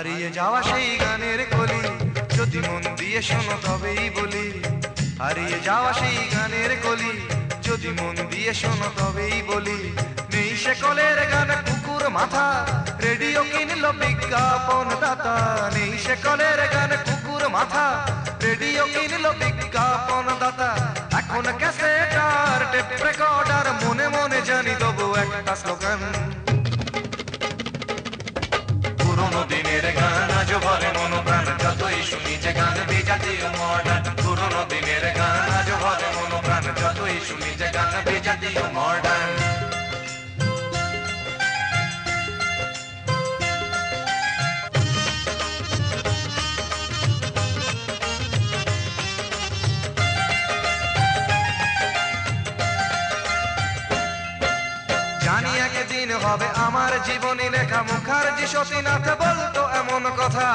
হারিয়ে যাওয়া সেই গানের কলি যদি মন দিয়ে শোনো তবেই বলি। হারিয়ে যাওয়া সেই গানের কলি যদি মন দিয়ে শোনো তবেই বলি। নেই সে কলের গান কুকুর মাথা, রেডিও কিনলো বিজ্ঞাপন দাতা। নেই সে কলের গান কুকুর মাথা, রেডিও কিনলো বিজ্ঞাপন দাতা। এখন ক্যাসেট আর টেপ রেকর্ডার, মনে মনে জানি তবু একটা স্লোগান। পুরোনো দিনের গান আজ ভরে মন প্রাণ, যতই শুনি যে গান বিজাতীয় মডার্ন। পুরোনো দিনের গান আজ ভরে মন প্রাণ, যতই শুনি যে গান বিজাতীয় মডার্ন। জানি একদিন হবে আমার জীবনী লেখা, মুখার্জি সতীনাথ বলতো এমন কথা।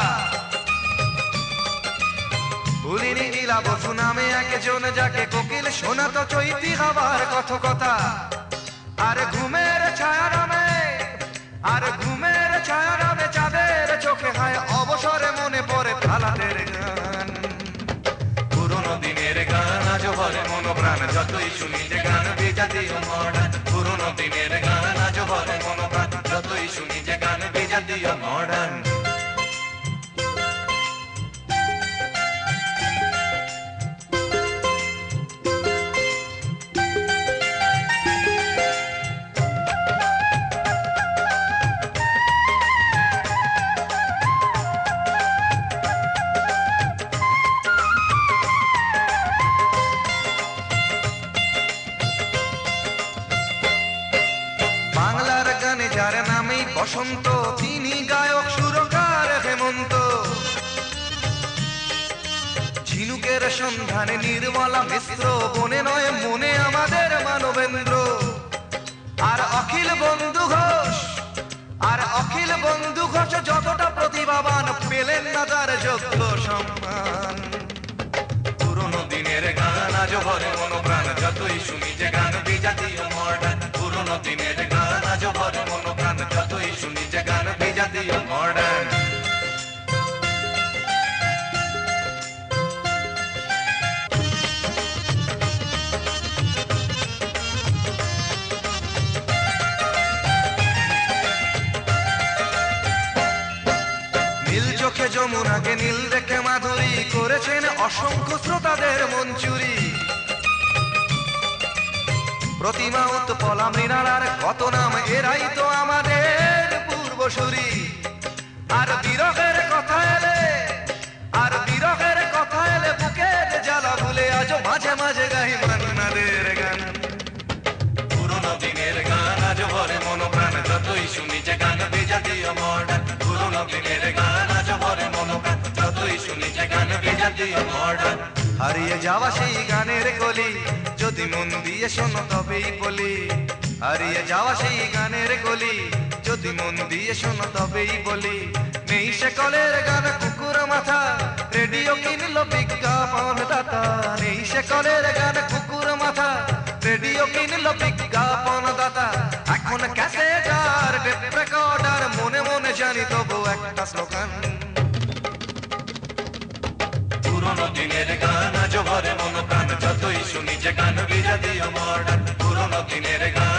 ভুলিনি লীলা বসু নামে একজন, যাকে কোকিল শোনাতো চৈতি হবার কথকতা। আর ঘুমের ছায়া নামে, আর ঘুমের ছায়া নামে চাঁদের চোখে হায় অবসরে মনে পড়ে থালাদের গান। পুরোনো দিনের গান আজ ভরে মন প্রাণ, যতই শুনি যে গান বিজাতীয় মডার্ন। পুরোনো দিনের গান আজ ভরে মন প্রাণ, যতই শুনি যে গান বিজাতীয় মডার্ন। বাংলার গানে যার নামেই বসন্ত, তিনি গায়ক সুরকার হেমন্ত। ঝিনুকের সন্ধানে নির্মলা মিশ্র, বনে নয় মনে আমাদের মানবেন্দ্র। আর অখিল বন্ধু ঘোষ, আর অখিল বন্ধু ঘোষ যতটা প্রতিভাবান, পেলেন না তার যোগ্য সম্মান। পুরোনো দিনের গান আজ ভরে মন প্রাণ, যতই শুনি যে গান বিজাতীয় মডার্ন। পুরোনো দিনের গান আজ ভরে মন প্রাণ, যতই শুনি যে গান বিজাতীয় মডার্ন। নীল চোখে যমুনাকে নীল দেখে মাধুরী, করেছেন অসংখ্য শ্রোতাদের মন চুরি। প্রতিমা উৎপলা মৃণালার কত নাম, এরাই তো আমাদের পূর্বসূরি। আর বিরহের কথা এলে, আর বিরহের কথা এলে বুকের জ্বালা ভুলে আজ মাঝে মাঝে গাই মান্নাদের গান। পুরোনো দিনের গান আজ ভরে মন প্রাণ, যতই শুনি যে গান বিজাতীয় মডার্ন। পুরোনো দিনের গান আজ ভরে মন প্রাণ, যতই শুনি যে গান বিজাতীয় মডার্ন। হারিয়ে যাওয়া সেই গানের কলি যদি মন দিয়ে শোনো তবেই বলি। হারিয়ে যাওয়া সেই গানের কলি যদি মন দিয়ে শোনো তবেই বলি। নেই সে কলের গান কুকুর মাথা, রেডিও কিনলো বিজ্ঞাপন দাতা। নেই সে কলের গান কুকুর মাথা, রেডিও কিনলো বিজ্ঞাপন দাতা। এখন ক্যাসেট আর টেপ রেকর্ডার, মনে মনে জানি তবু একটা স্লোগান। পুরোনো দিনের গান আজ ভরে মন প্রাণ, যতই শুনি যে গান বিজাতীয় মডার্ন। পুরোনো দিনের গান